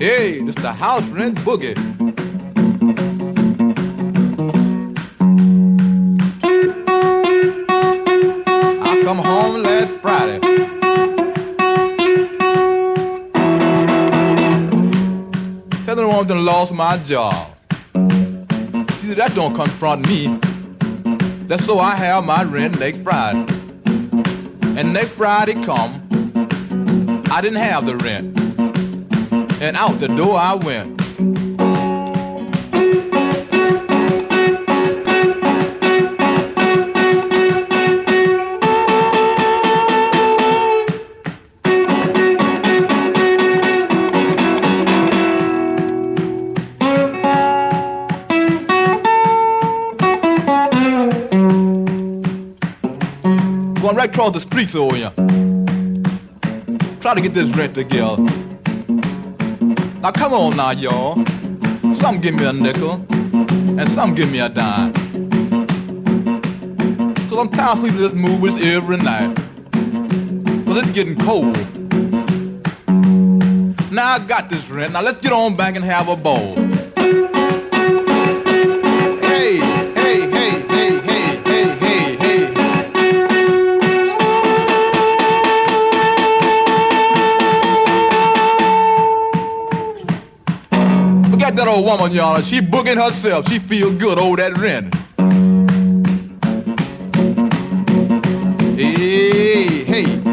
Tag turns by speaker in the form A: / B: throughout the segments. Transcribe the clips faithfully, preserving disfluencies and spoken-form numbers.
A: Hey, this the house rent boogie. I come home last Friday. Tell the woman I lost my job. She said, that don't confront me. That's so I have my rent next Friday. And next Friday come, I didn't have the rent. And out the door I went. Going right across the streets over here. Try to get this rent together. Now come on now, y'all. Some give me a nickel, and some give me a dime. Cause I'm tired of sleeping this movies every night. Cause it's getting cold. Now I got this rent. Now let's get on back and have a ball. Hey, hey, hey, hey, hey, hey, hey, hey. Forget that old woman, y'all. She booking herself. She feel good over that rent. Hey, hey.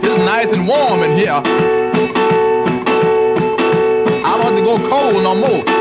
A: Warm in here. I don't have to go cold no more.